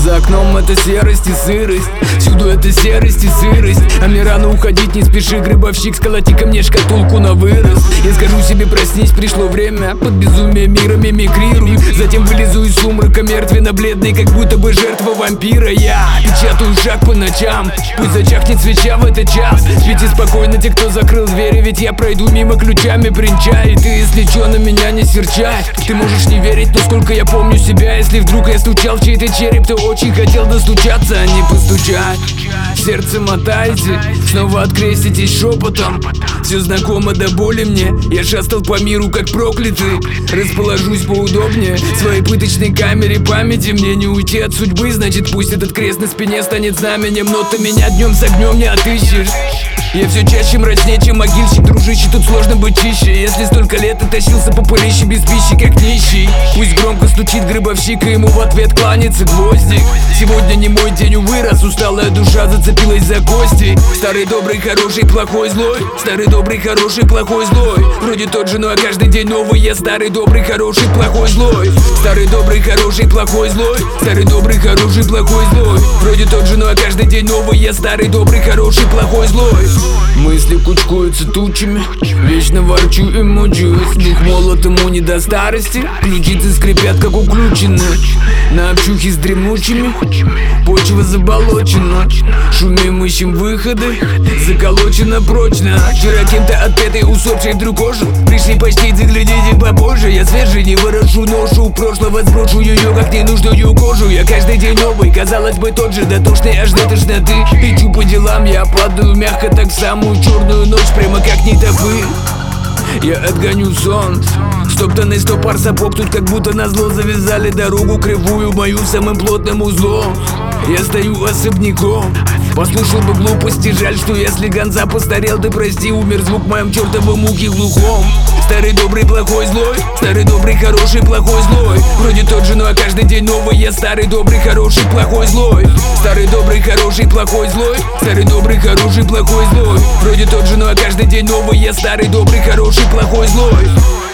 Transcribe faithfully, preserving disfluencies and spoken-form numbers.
За окном это серость и сырость, всюду это серость и сырость. А мне рано уходить, не спеши, гробовщик, сколоти ко мне шкатулку на вырост. Я скажу себе, проснись, пришло время, под безумие мира мимикрирую. Затем вылезу из сумрака мертвенно-бледный, как будто бы жертва вампира. Я печатаю шаг по ночам, пусть зачахнет свеча в этот час. Спите спокойно те, кто закрыл двери, ведь я пройду мимо ключами бренча. И ты, если чё, на меня не серчай. Ты можешь не верить, но сколько я помню себя, если вдруг я стучал в чей-то череп, то очень хотел достучаться, а не постучать. Сердце мотайте, снова откреститесь шепотом. Все знакомо до боли мне, я шастал по миру как проклятый. Расположусь поудобнее в своей пыточной камере памяти. Мне не уйти от судьбы, значит пусть этот крест на спине станет знаменем. Но ты меня днем с огнем не отыщешь. Я все чаще мрачнее, чем могильщик, дружище, тут сложно быть чище. Если столько лет тащился по пылище без пищи, как нищий. Пусть громко стучит гробовщик, и ему в ответ кланяется гвоздик. Сегодня не мой день, увы, раз усталая душа зацепилась за кости. Старый добрый, хороший, плохой, злой. Старый добрый, хороший, плохой, злой. Вроде тот же, но каждый день новый. Я старый добрый, хороший, плохой, злой. Старый добрый, хороший, плохой, злой. Старый добрый, хороший, плохой, злой. Вроде тот же, но каждый день новый. Я старый добрый, хороший, плохой, злой. Мысли кучкуются тучами, вечно ворчу и мучаюсь. Дух молод, ему не до старости, ключицы скрипят, как уключены. На общухе с дремучими, почва заболочена. Шумим, ищем выходы, заколочено прочно. Вчера кем-то отпетый, усопший вдруг ожил. Пришли почти, заглядите попозже. Я свежий, не ворошу ношу прошлого, сброшу ее, как ненужную кожу. Я каждый день новый, казалось бы тот же, дотошный аж до тошноты. Иду по делам, я падаю мягко, так в самую черную ночь, прямо как нетопырь. Я отгоню сон, стоптанный сто пар сапог. Тут как будто назло завязали дорогу кривую мою самым плотным узлом. Я стою особняком, послушал бы глупости. Жаль, что если Гонза постарел, ты прости, умер звук в моем чертовом ухе глухом. Старый добрый, плохой, злой. Старый добрый, хороший, плохой, злой. Вроде тот же, но каждый день новый. Я старый добрый, хороший, плохой, злой. Старый добрый, хороший, плохой, злой. Старый добрый, хороший, плохой, злой. Вроде тот же, но каждый день новый. Я старый добрый, хороший, плохой, злой.